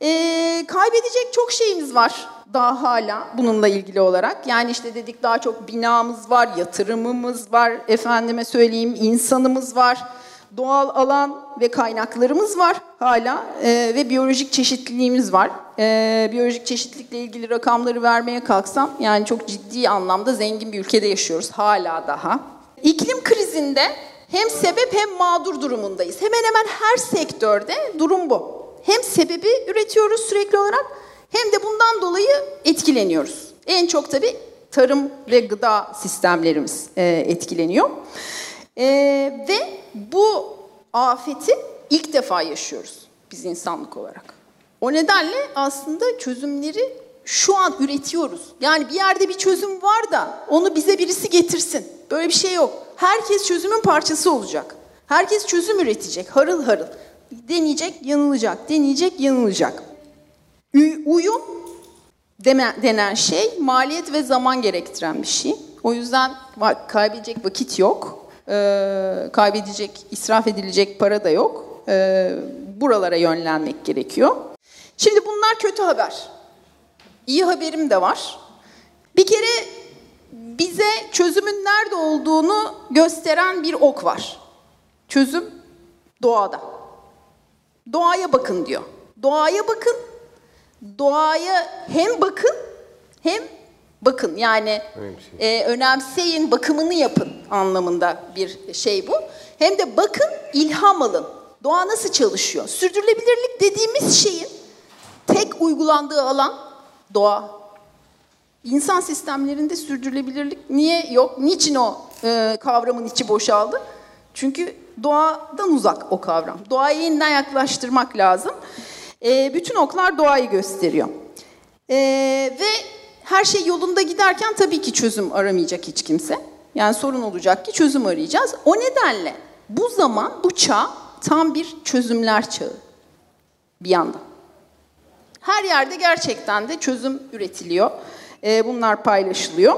Kaybedecek çok şeyimiz var daha hala bununla ilgili olarak. Yani işte dedik daha çok binamız var, yatırımımız var, efendime söyleyeyim insanımız var, doğal alan ve kaynaklarımız var hala ve biyolojik çeşitliliğimiz var. Biyolojik çeşitlilikle ilgili rakamları vermeye kalksam yani çok ciddi anlamda zengin bir ülkede yaşıyoruz hala daha. İklim krizinde hem sebep hem mağdur durumundayız. Hemen hemen her sektörde durum bu. Hem sebebi üretiyoruz sürekli olarak hem de bundan dolayı etkileniyoruz. En çok tabii tarım ve gıda sistemlerimiz etkileniyor. Ve bu afeti ilk defa yaşıyoruz biz insanlık olarak. O nedenle aslında çözümleri şu an üretiyoruz. Yani bir yerde bir çözüm var da onu bize birisi getirsin. Böyle bir şey yok. Herkes çözümün parçası olacak. Herkes çözüm üretecek harıl harıl. Deneyecek, yanılacak, deneyecek, yanılacak. Uyum denen şey maliyet ve zaman gerektiren bir şey. O yüzden kaybedecek vakit yok. Kaybedecek, israf edilecek para da yok. Buralara yönlenmek gerekiyor. Şimdi bunlar kötü haber. İyi haberim de var. Bir kere bize çözümün nerede olduğunu gösteren bir ok var. Çözüm doğada. Doğaya bakın diyor. Doğaya bakın. Doğaya hem bakın hem bakın. Yani önemseyin, bakımını yapın anlamında bir şey bu. Hem de bakın, ilham alın. Doğa nasıl çalışıyor? Sürdürülebilirlik dediğimiz şeyin tek uygulandığı alan doğa. İnsan sistemlerinde sürdürülebilirlik niye yok? Niçin o kavramın içi boşaldı? Çünkü doğadan uzak o kavram. Doğaya yeniden yaklaştırmak lazım. Bütün oklar doğayı gösteriyor. Ve her şey yolunda giderken tabii ki çözüm aramayacak hiç kimse. Yani sorun olacak ki çözüm arayacağız. O nedenle bu zaman, bu çağ tam bir çözümler çağı bir yandan. Her yerde gerçekten de çözüm üretiliyor. Bunlar paylaşılıyor.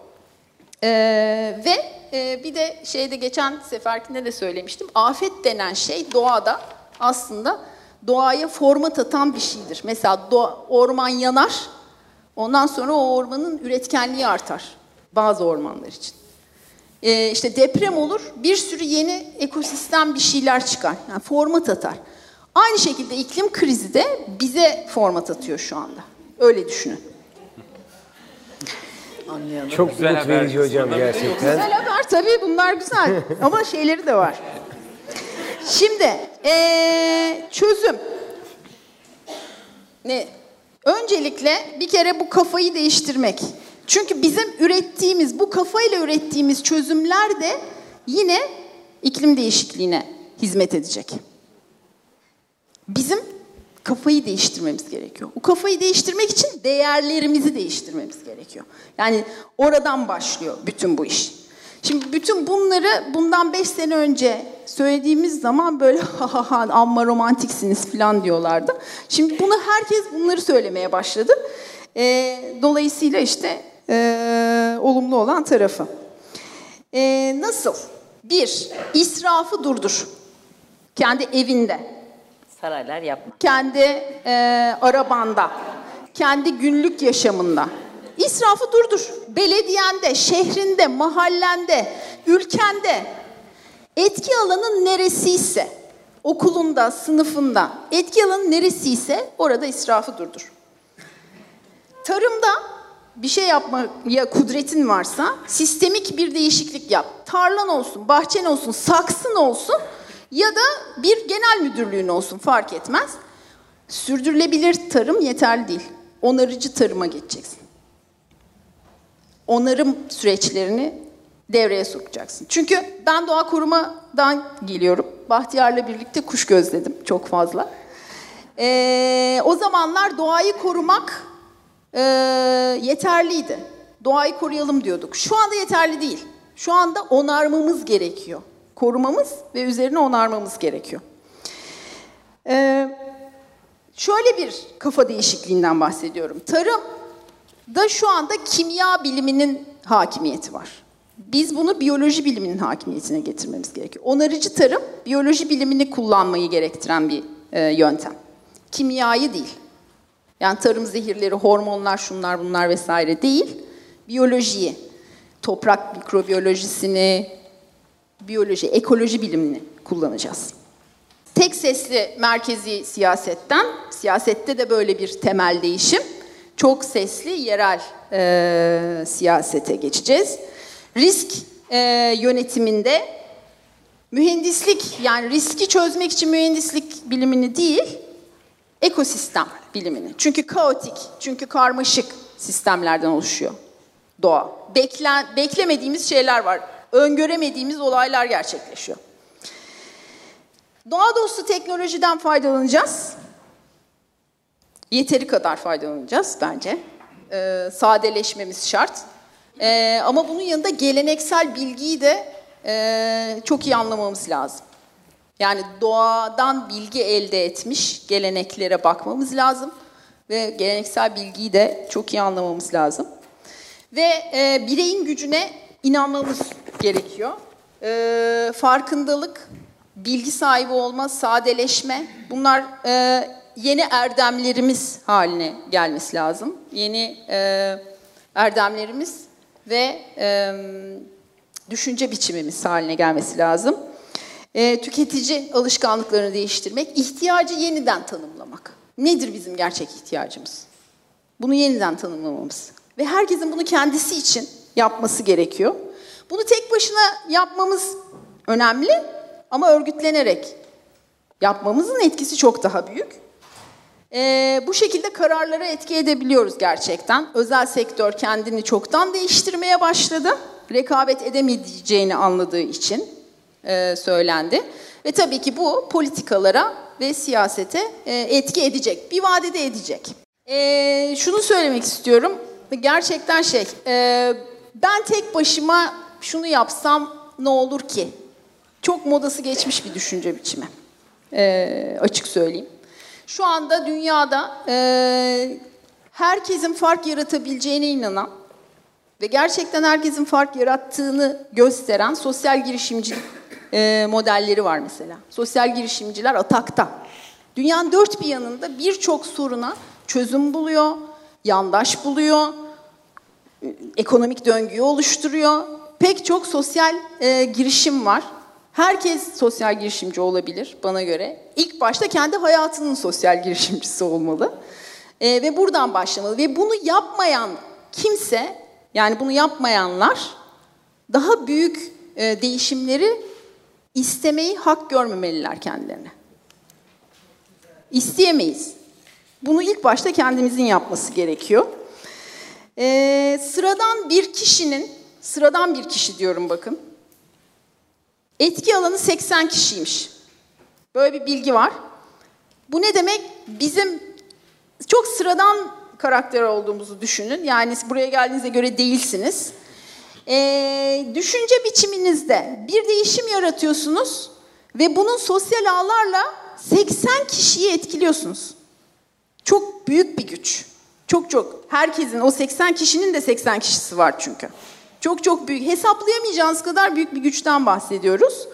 Ve bir de geçen seferkinde de söylemiştim. Afet denen şey doğada aslında doğaya format atan bir şeydir. Mesela orman yanar, ondan sonra o ormanın üretkenliği artar bazı ormanlar için. İşte deprem olur, bir sürü yeni ekosistem bir şeyler çıkar. Yani format atar. Aynı şekilde iklim krizi de bize format atıyor şu anda. Öyle düşünün. Anlayalım. Çok umut verici hocam gerçekten. Güzel haber tabii, bunlar güzel. Ama şeyleri de var. Şimdi çözüm. Ne? Öncelikle bir kere bu kafayı değiştirmek. Çünkü bizim ürettiğimiz, bu kafayla ürettiğimiz çözümler de yine iklim değişikliğine hizmet edecek. Bizim kafayı değiştirmemiz gerekiyor. O kafayı değiştirmek için değerlerimizi değiştirmemiz gerekiyor. Yani oradan başlıyor bütün bu iş. Şimdi bütün bunları bundan 5 sene önce söylediğimiz zaman böyle amma romantiksiniz falan diyorlardı. Şimdi herkes bunları söylemeye başladı. Dolayısıyla işte olumlu olan tarafı. Nasıl? 1. İsrafı durdur. Kendi evinde. Saraylar yapma. Kendi arabanda. Kendi günlük yaşamında. İsrafı durdur. Belediyende, şehrinde, mahallende, ülkende etki alanın neresiyse, okulunda, sınıfında etki alanı neresiyse orada israfı durdur. Tarımda bir şey yapmaya kudretin varsa sistemik bir değişiklik yap. Tarlan olsun, bahçen olsun, saksın olsun ya da bir genel müdürlüğün olsun, fark etmez. Sürdürülebilir tarım yeterli değil. Onarıcı tarıma geçeceksin. Onarım süreçlerini devreye sokacaksın. Çünkü ben doğa korumadan geliyorum. Bahtiyar'la birlikte kuş gözledim çok fazla. O zamanlar doğayı korumak yeterliydi. Doğayı koruyalım diyorduk. Şu anda yeterli değil. Şu anda onarmamız gerekiyor. Korumamız ve üzerine onarmamız gerekiyor. Şöyle bir kafa değişikliğinden bahsediyorum. Tarımda şu anda kimya biliminin hakimiyeti var. Biz bunu biyoloji biliminin hakimiyetine getirmemiz gerekiyor. Onarıcı tarım, biyoloji bilimini kullanmayı gerektiren bir yöntem. Kimyayı değil. Yani tarım zehirleri, hormonlar, şunlar bunlar vesaire değil. Biyolojiyi, toprak mikrobiyolojisini, biyoloji, ekoloji bilimini kullanacağız. Tek sesli merkezi siyasetten, siyasette de böyle bir temel değişim, çok sesli yerel siyasete geçeceğiz. Risk yönetiminde mühendislik, yani riski çözmek için mühendislik bilimini değil, ekosistem bilimini. Çünkü kaotik, çünkü karmaşık sistemlerden oluşuyor doğa. Beklemediğimiz şeyler var, öngöremediğimiz olaylar gerçekleşiyor. Doğa dostu teknolojiden faydalanacağız. Yeteri kadar faydalanacağız bence. Sadeleşmemiz şart. Ama bunun yanında geleneksel bilgiyi de çok iyi anlamamız lazım. Yani doğadan bilgi elde etmiş geleneklere bakmamız lazım. Ve geleneksel bilgiyi de çok iyi anlamamız lazım. Ve bireyin gücüne inanmamız gerekiyor. Farkındalık, bilgi sahibi olma, sadeleşme, bunlar yeni erdemlerimiz haline gelmesi lazım. Yeni erdemlerimiz ve düşünce biçimimiz haline gelmesi lazım. Tüketici alışkanlıklarını değiştirmek, ihtiyacı yeniden tanımlamak. Nedir bizim gerçek ihtiyacımız? Bunu yeniden tanımlamamız. Ve herkesin bunu kendisi için yapması gerekiyor. Bunu tek başına yapmamız önemli ama örgütlenerek yapmamızın etkisi çok daha büyük. Bu şekilde kararlara etki edebiliyoruz gerçekten. Özel sektör kendini çoktan değiştirmeye başladı. Rekabet edemeyeceğini anladığı için söylendi. Ve tabii ki bu politikalara ve siyasete etki edecek. Bir vadede edecek. Şunu söylemek istiyorum. Gerçekten ben tek başıma şunu yapsam ne olur ki? Çok modası geçmiş bir düşünce biçimi. Açık söyleyeyim. Şu anda dünyada herkesin fark yaratabileceğine inanan ve gerçekten herkesin fark yarattığını gösteren sosyal girişimcilik modelleri var mesela. Sosyal girişimciler atakta. Dünyanın dört bir yanında birçok soruna çözüm buluyor, yandaş buluyor, ekonomik döngüyü oluşturuyor. Pek çok sosyal girişim var. Herkes sosyal girişimci olabilir bana göre. İlk başta kendi hayatının sosyal girişimcisi olmalı. Ve buradan başlamalı. Ve bunu yapmayan kimse, yani bunu yapmayanlar daha büyük değişimleri istemeyi hak görmemeliler kendilerine. İsteyemeyiz. Bunu ilk başta kendimizin yapması gerekiyor. Sıradan bir kişi diyorum bakın. Etki alanı 80 kişiymiş. Böyle bir bilgi var. Bu ne demek? Bizim çok sıradan karakter olduğumuzu düşünün. Yani buraya geldiğinize göre değilsiniz. Düşünce biçiminizde bir değişim yaratıyorsunuz ve bunun sosyal ağlarla 80 kişiyi etkiliyorsunuz. Çok büyük bir güç. Çok. Herkesin, o 80 kişinin de 80 kişisi var çünkü. Çok büyük. Hesaplayamayacağınız kadar büyük bir güçten bahsediyoruz.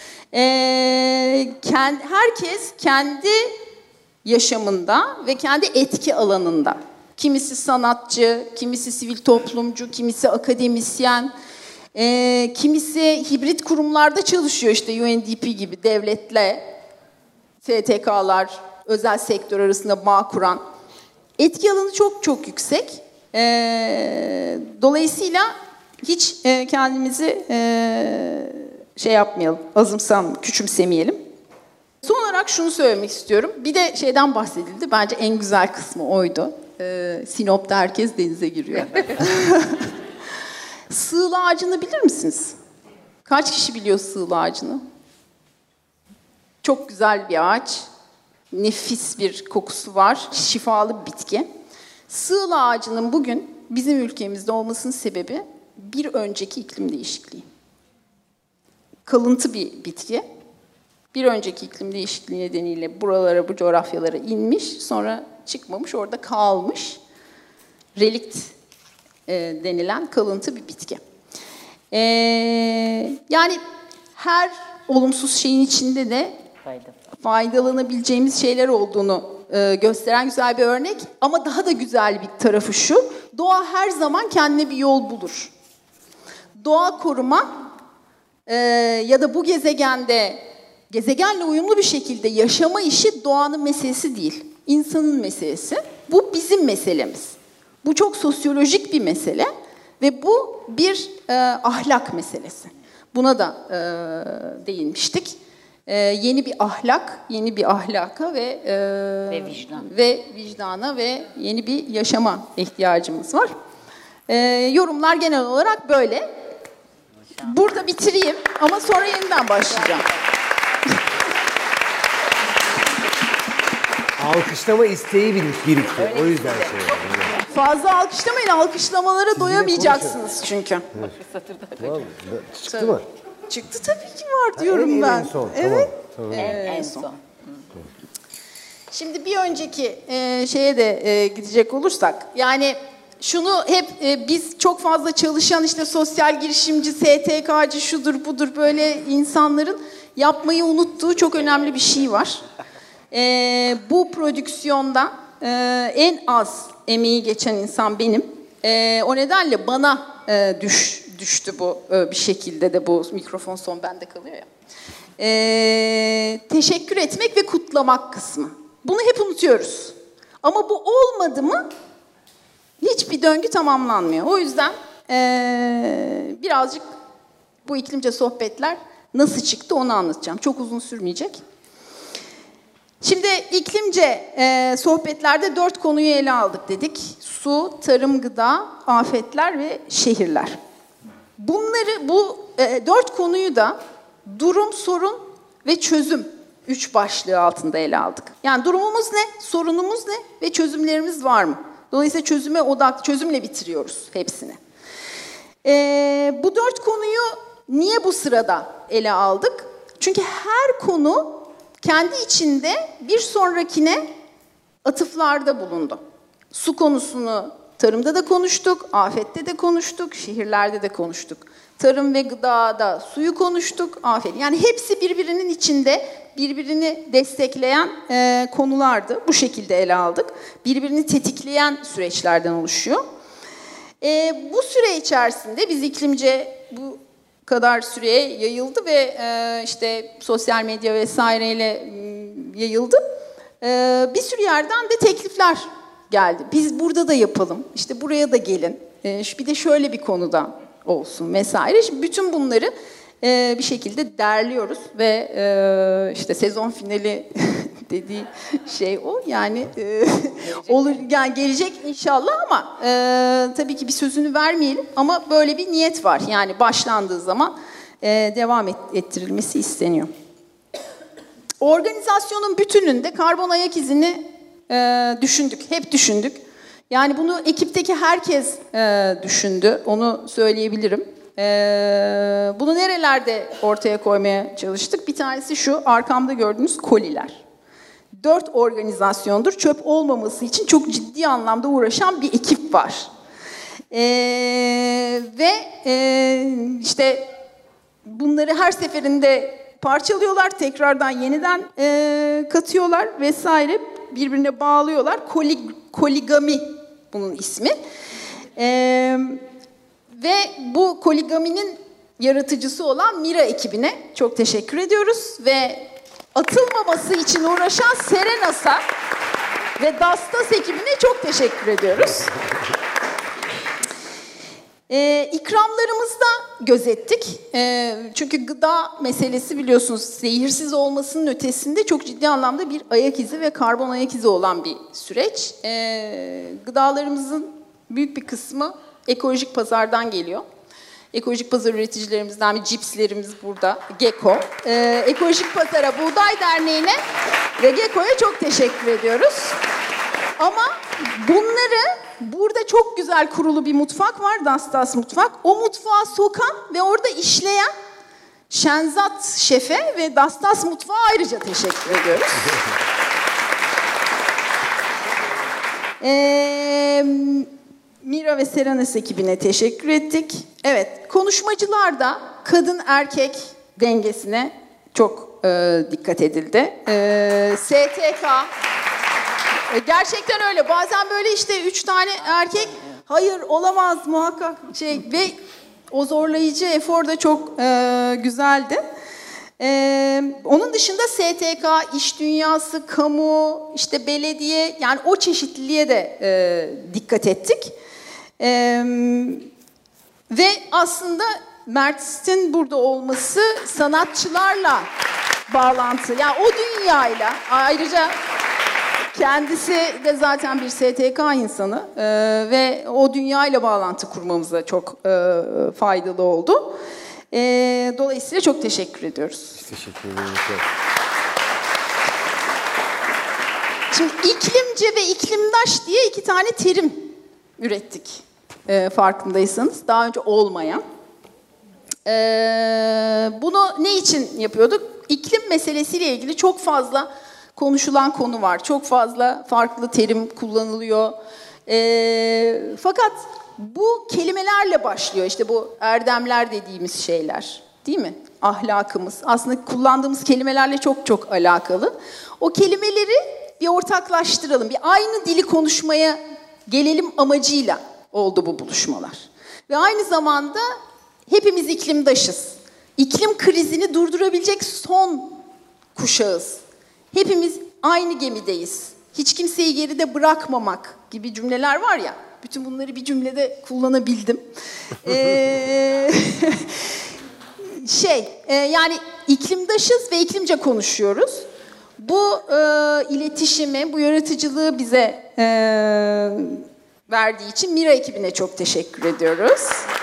Herkes kendi yaşamında ve kendi etki alanında. Kimisi sanatçı, kimisi sivil toplumcu, kimisi akademisyen, kimisi hibrit kurumlarda çalışıyor, işte UNDP gibi devletle STK'lar, özel sektör arasında bağ kuran. Etki alanı çok yüksek. Dolayısıyla hiç kendimizi yapmayalım, küçümsemeyelim. Son olarak şunu söylemek istiyorum. Bir de şeyden bahsedildi. Bence en güzel kısmı oydu. Sinop'ta herkes denize giriyor. Sığla ağacını bilir misiniz? Kaç kişi biliyor sığla ağacını? Çok güzel bir ağaç. Nefis bir kokusu var. Şifalı bir bitki. Sığla ağacının bugün bizim ülkemizde olmasının sebebi bir önceki iklim değişikliği. Kalıntı bir bitki. Bir önceki iklim değişikliği nedeniyle buralara, bu coğrafyalara inmiş, sonra çıkmamış, orada kalmış. Relikt denilen kalıntı bir bitki. Yani her olumsuz şeyin içinde de faydalanabileceğimiz şeyler olduğunu gösteren güzel bir örnek. Ama daha da güzel bir tarafı şu, doğa her zaman kendine bir yol bulur. Doğa koruma ya da bu gezegenle uyumlu bir şekilde yaşama işi doğanın meselesi değil, insanın meselesi. Bu bizim meselemiz. Bu çok sosyolojik bir mesele ve bu bir ahlak meselesi. Buna da değinmiştik. Yeni bir ahlak, yeni bir ahlaka ve vicdana ve yeni bir yaşama ihtiyacımız var. Yorumlar genel olarak böyle. Burada bitireyim ama sonra yeniden başlayacağım. Alkışlama isteği birikti. O yüzden söylüyorum. Fazla alkışlamayın, alkışlamalara doyamayacaksınız çünkü. Çıktı mı? Çıktı tabii ki var diyorum ben. En son. Evet. Tamam. En son. Şimdi bir önceki şeye de gidecek olursak, yani şunu hep biz çok fazla çalışan işte sosyal girişimci, STK'cı, şudur budur böyle insanların yapmayı unuttuğu çok önemli bir şey var. Bu prodüksiyonda en az emeği geçen insan benim. O nedenle bana düştü bu bir şekilde de bu mikrofon son bende kalıyor ya. Teşekkür etmek ve kutlamak kısmı. Bunu hep unutuyoruz. Ama bu olmadı mı hiçbir döngü tamamlanmıyor. O yüzden birazcık bu iklimce sohbetler nasıl çıktı onu anlatacağım. Çok uzun sürmeyecek. Şimdi iklimce sohbetlerde 4 konuyu ele aldık dedik. Su, tarım, gıda, afetler ve şehirler. Bu 4 konuyu da durum, sorun ve çözüm 3 başlığı altında ele aldık. Yani durumumuz ne, sorunumuz ne ve çözümlerimiz var mı? Dolayısıyla çözümle bitiriyoruz hepsini. Bu 4 konuyu niye bu sırada ele aldık? Çünkü her konu kendi içinde bir sonrakine atıflarda bulundu. Su konusunu tarımda da konuştuk, afette de konuştuk, şehirlerde de konuştuk. Tarım ve gıdada suyu konuştuk, afet. Yani hepsi birbirinin içinde birbirini destekleyen konulardı. Bu şekilde ele aldık. Birbirini tetikleyen süreçlerden oluşuyor. Bu süre içerisinde biz iklimce bu kadar süreye yayıldı ve işte sosyal medya vesaireyle yayıldı. Bir sürü yerden de teklifler geldi. Biz burada da yapalım, işte buraya da gelin, bir de şöyle bir konuda olsun vesaire. Şimdi bütün bunları bir şekilde derliyoruz ve işte sezon finali dediği şey o. Yani olur, yani gelecek inşallah ama tabii ki bir sözünü vermeyelim ama böyle bir niyet var. Yani başlandığı zaman devam ettirilmesi isteniyor. Organizasyonun bütününde karbon ayak izini düşündük, hep düşündük. Yani bunu ekipteki herkes düşündü, onu söyleyebilirim. Bunu nerelerde ortaya koymaya çalıştık? Bir tanesi şu, arkamda gördüğünüz koliler. 4 organizasyondur, çöp olmaması için çok ciddi anlamda uğraşan bir ekip var. İşte bunları her seferinde parçalıyorlar, tekrardan yeniden katıyorlar vesaire, birbirine bağlıyorlar. Koligami bunun ismi. Ve bu koligaminin yaratıcısı olan Mira ekibine çok teşekkür ediyoruz ve atılmaması için uğraşan Serenas'a ve Dastas ekibine çok teşekkür ediyoruz. İkramlarımızda gözettik. Çünkü gıda meselesi biliyorsunuz zehirsiz olmasının ötesinde çok ciddi anlamda bir ayak izi ve karbon ayak izi olan bir süreç. Gıdalarımızın büyük bir kısmı ekolojik pazardan geliyor. Ekolojik pazar üreticilerimizden bir cipslerimiz burada, GEKO. Ekolojik Pazara, Buğday Derneği'ne ve GEKO'ya çok teşekkür ediyoruz. Ama bunları, burada çok güzel kurulu bir mutfak var, Dastas Mutfak. O mutfağa sokan ve orada işleyen Şenzat Şef'e ve Dastas Mutfağa ayrıca teşekkür ediyoruz. Mira ve Serenas ekibine teşekkür ettik. Evet, konuşmacılarda kadın erkek dengesine çok dikkat edildi. STK Gerçekten öyle. Bazen böyle işte 3 tane erkek, hayır olamaz muhakkak ve o zorlayıcı efor da çok güzeldi. Onun dışında STK, iş dünyası, kamu, işte belediye, yani o çeşitliliğe de dikkat ettik. Ve aslında Mert'in burada olması sanatçılarla bağlantı. Yani o dünyayla, ayrıca kendisi de zaten bir STK insanı ve o dünyayla bağlantı kurmamıza çok faydalı oldu. Dolayısıyla çok teşekkür ediyoruz. Teşekkür ederim. Şimdi iklimce ve iklimdaş diye 2 tane terim ürettik. Farkındaysanız. Daha önce olmayan. Bunu ne için yapıyorduk? İklim meselesiyle ilgili çok fazla konuşulan konu var. Çok fazla farklı terim kullanılıyor. Fakat bu kelimelerle başlıyor. İşte bu erdemler dediğimiz şeyler. Değil mi? Ahlakımız. Aslında kullandığımız kelimelerle çok çok alakalı. O kelimeleri bir ortaklaştıralım. Bir aynı dili konuşmaya gelelim amacıyla oldu bu buluşmalar. Ve aynı zamanda hepimiz iklimdaşız. İklim krizini durdurabilecek son kuşağız. Hepimiz aynı gemideyiz. Hiç kimseyi geride bırakmamak gibi cümleler var ya. Bütün bunları bir cümlede kullanabildim. Yani iklimdaşız ve iklimce konuşuyoruz. Bu iletişimi, bu yaratıcılığı bize verdiği için Mira ekibine çok teşekkür ediyoruz.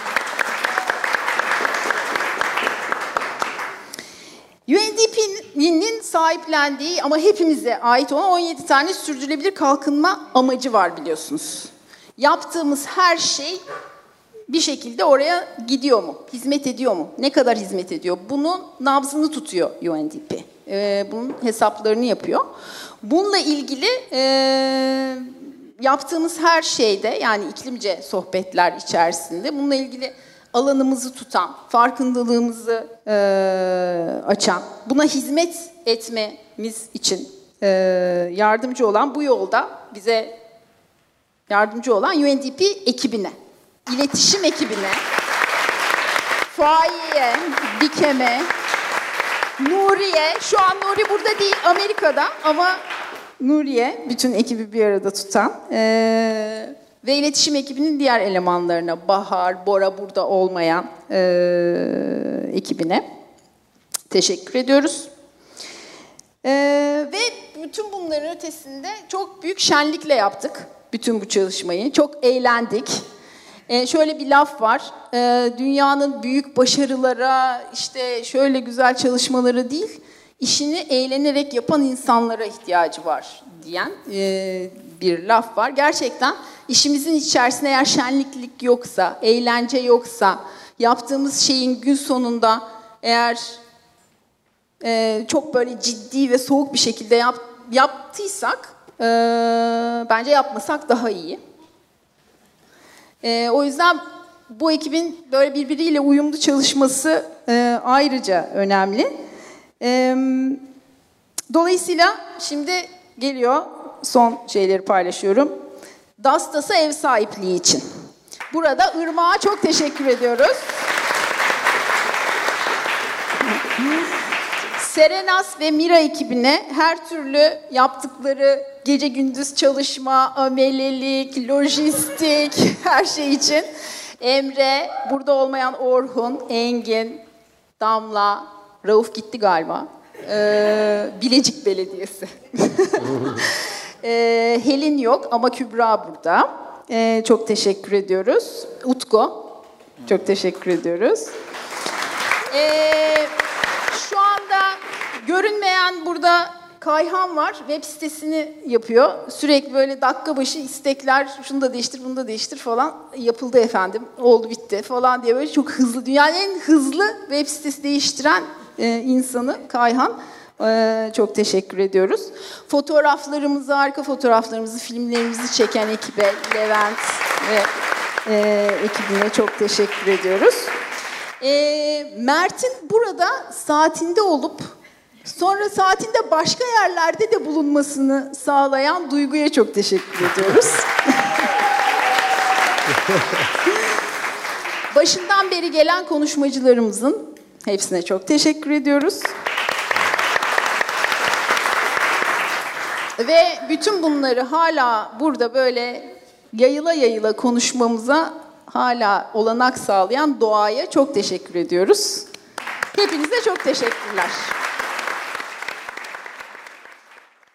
UNDP'nin sahiplendiği ama hepimize ait olan 17 tane sürdürülebilir kalkınma amacı var biliyorsunuz. Yaptığımız her şey bir şekilde oraya gidiyor mu? Hizmet ediyor mu? Ne kadar hizmet ediyor? Bunun nabzını tutuyor UNDP. Bunun hesaplarını yapıyor. Bununla ilgili yaptığımız her şeyde, yani iklimce sohbetler içerisinde bununla ilgili alanımızı tutan, farkındalığımızı açan, buna hizmet etmemiz için yardımcı olan, bu yolda bize yardımcı olan UNDP ekibine, iletişim ekibine, Faiye, Bikem'e, Nuriye, şu an Nuri burada değil, Amerika'da, ama Nuriye bütün ekibi bir arada tutan ve iletişim ekibinin diğer elemanlarına, Bahar, Bora burada olmayan ekibine teşekkür ediyoruz. Ve bütün bunların ötesinde çok büyük şenlikle yaptık bütün bu çalışmayı. Çok eğlendik. Şöyle bir laf var, dünyanın büyük başarılara, işte şöyle güzel çalışmaları değil, işini eğlenerek yapan insanlara ihtiyacı var diyen bir laf var. Gerçekten işimizin içerisinde eğer şenliklik yoksa, eğlence yoksa, yaptığımız şeyin gün sonunda eğer çok böyle ciddi ve soğuk bir şekilde yaptıysak, bence yapmasak daha iyi. O yüzden bu ekibin böyle birbiriyle uyumlu çalışması ayrıca önemli. Dolayısıyla şimdi geliyor, son şeyleri paylaşıyorum. Dastas'a ev sahipliği için. Burada Irmak'a çok teşekkür ediyoruz. Serenas ve Mira ekibine her türlü yaptıkları gece gündüz çalışma, amelelik, lojistik, her şey için. Emre, burada olmayan Orhun, Engin, Damla, Rauf gitti galiba. Bilecik Belediyesi. Helin yok ama Kübra burada. Çok teşekkür ediyoruz. Utku, çok teşekkür ediyoruz. Şu anda görünmeyen burada Kayhan var. Web sitesini yapıyor. Sürekli böyle dakika başı istekler, şunu da değiştir, bunu da değiştir falan. Yapıldı efendim, oldu bitti falan diye böyle çok hızlı. Dünyanın en hızlı web sitesi değiştiren insanı Kayhan. Çok teşekkür ediyoruz. Fotoğraflarımızı, arka fotoğraflarımızı, filmlerimizi çeken ekibe, Levent ve ekibine çok teşekkür ediyoruz. Mert'in burada saatinde olup Sonra saatinde başka yerlerde de bulunmasını sağlayan Duygu'ya çok teşekkür ediyoruz. Başından beri gelen konuşmacılarımızın hepsine çok teşekkür ediyoruz. Ve bütün bunları hala burada böyle yayıla yayıla konuşmamıza hala olanak sağlayan doğaya çok teşekkür ediyoruz. Hepinize çok teşekkürler.